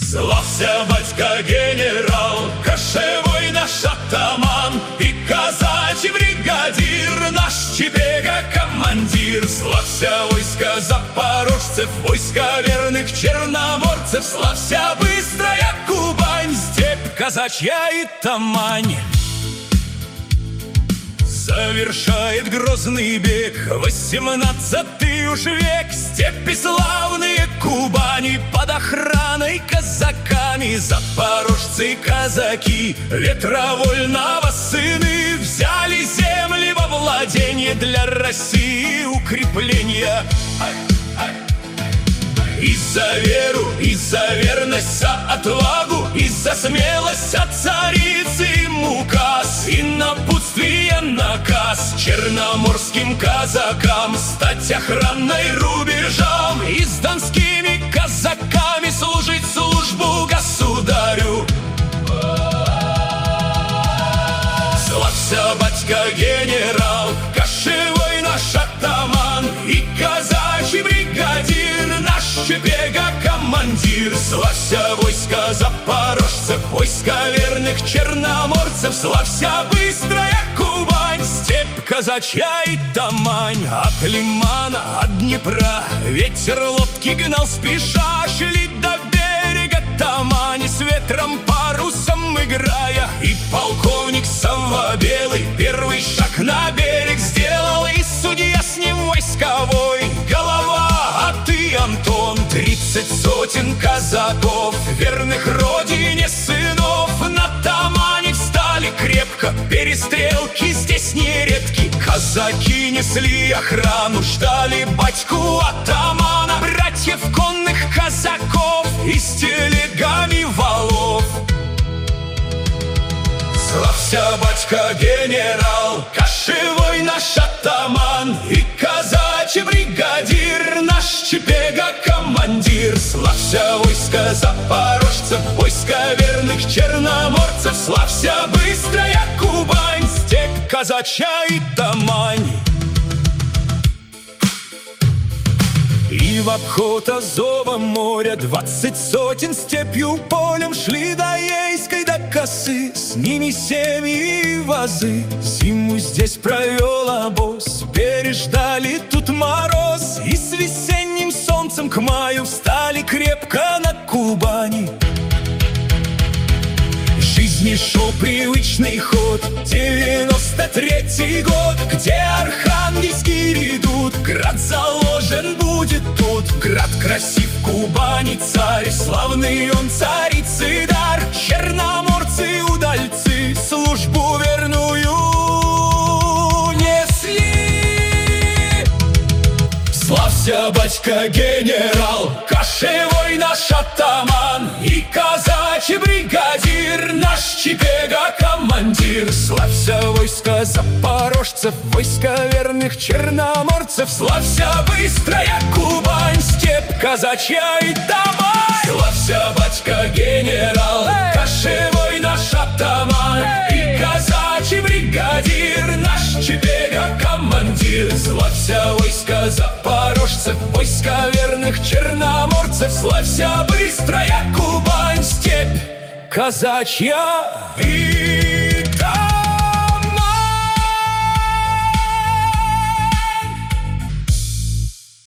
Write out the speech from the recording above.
Славься, батька генерал, кошевой наш атаман и казачий бригадир, наш Чепега командир. Славься, войска запорожцев, войска верных черноморцев, славься, быстрая Кубань, степь казачья и Тамань. Завершает грозный бег 18-й уж век, степи славные Кубани под охраной казаками. Запорожцы казаки, ветровольного сыны, взяли земли во владение для России укрепления. И за веру, и за верность, за отвагу, и за смелость от царицы им указ, и напутствие наказ черноморским казакам стать охраной рубежам и с донскими казаками служить службу государю. Славься, батька генерал, кошевой наш атаман и казачий бригадир, наш Чепега командир. Славься, войска запорожцев, войска верных черноморцев, славься, быстрая Кубань, степь казачья и Тамань. От Лимана, от Днепра ветер лодки гнал спеша, шли до берега Тамани с ветром парусом играя. И полковник Самвобелый первый шаг на берег сделал, и судья с ним войсковой голова, а ты, Антон. 30 сотен казаков, верных родине сынов, на Тамане встали крепко, перестрелки здесь нередки. Казаки несли охрану, ждали батьку атамана, братьев конных казаков и с телегами валов. Славься, батька генерал, кошевой наш атаман и казачий бригадир, наш Чепега командир. Славься, войска запорожцев, войска верных черноморцев, славься, быстрая Кубань, степь казачья и Тамань. И в обход Азова моря 20 сотен степью полем шли до Ейской, до Косы, с ними семьи и вазы. Зиму здесь провел обоз, переждали тут мороз, и с весенним солнцем к маю встали крепко на Кубани. Жизни шел привычный ход, 93-й год, где архангельский редут, град заложен будет тут. Град красив, Кубани царь, славный он царицы дар. Черноморцы, удальцы, службу верную несли. Славься, батька генерал, кошевой наш атаман и казачий бригадир, наш Чепега командир. Славься, войска запорожцев, войска верных черноморцев, славься, быстрая Кубань, степь казачья и Тамань. Славься, батька генерал, кошевой наш атаман и казачий бригадир, наш Чепега командир. Славься, войска запорожцев, войска верных черноморцев, славься, быстрая Кубань, степь казачья и Тамань.